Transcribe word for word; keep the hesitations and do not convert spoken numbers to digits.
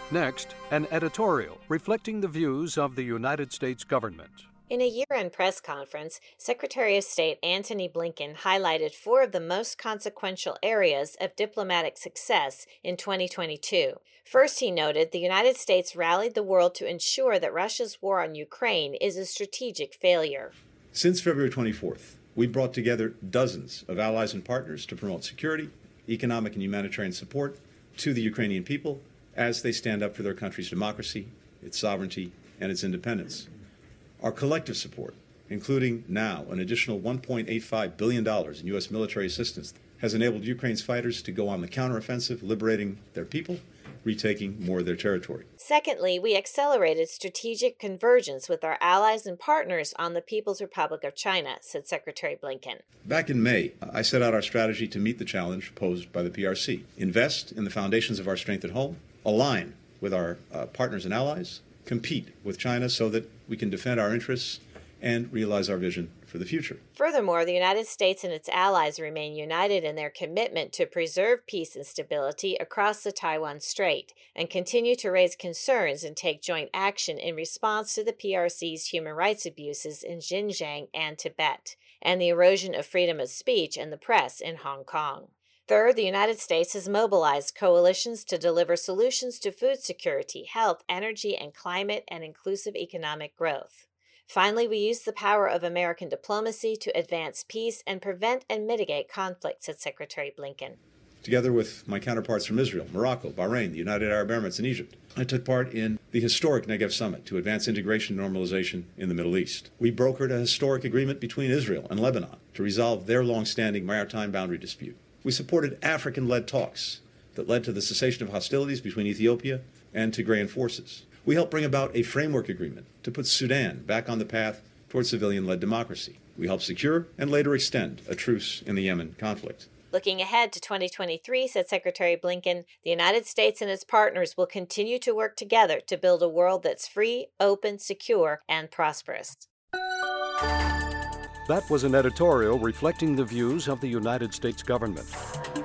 Next, an editorial reflecting the views of the United States government. In a year-end press conference, Secretary of State Antony Blinken highlighted four of the most consequential areas of diplomatic success in twenty twenty-two. First, he noted the United States rallied the world to ensure that Russia's war on Ukraine is a strategic failure. Since February twenty-fourth, we brought together dozens of allies and partners to promote security, economic and humanitarian support to the Ukrainian people as they stand up for their country's democracy, its sovereignty, and its independence. Our collective support, including now an additional one point eight five billion dollars in U S military assistance, has enabled Ukraine's fighters to go on the counteroffensive, liberating their people, retaking more of their territory. Secondly, we accelerated strategic convergence with our allies and partners on the People's Republic of China, said Secretary Blinken. Back in May, I set out our strategy to meet the challenge posed by the P R C. Invest in the foundations of our strength at home, align with our uh, partners and allies, compete with China so that we can defend our interests and realize our vision for the future. Furthermore, the United States and its allies remain united in their commitment to preserve peace and stability across the Taiwan Strait and continue to raise concerns and take joint action in response to the P R C's human rights abuses in Xinjiang and Tibet, and the erosion of freedom of speech and the press in Hong Kong. Third, the United States has mobilized coalitions to deliver solutions to food security, health, energy, and climate, and inclusive economic growth. Finally, we use the power of American diplomacy to advance peace and prevent and mitigate conflict, said Secretary Blinken. Together with my counterparts from Israel, Morocco, Bahrain, the United Arab Emirates, and Egypt, I took part in the historic Negev Summit to advance integration and normalization in the Middle East. We brokered a historic agreement between Israel and Lebanon to resolve their long-standing maritime boundary dispute. We supported African-led talks that led to the cessation of hostilities between Ethiopia and Tigrayan forces. We helped bring about a framework agreement to put Sudan back on the path toward civilian-led democracy. We helped secure and later extend a truce in the Yemen conflict. Looking ahead to twenty twenty-three, said Secretary Blinken, the United States and its partners will continue to work together to build a world that's free, open, secure, and prosperous. That was an editorial reflecting the views of the United States government.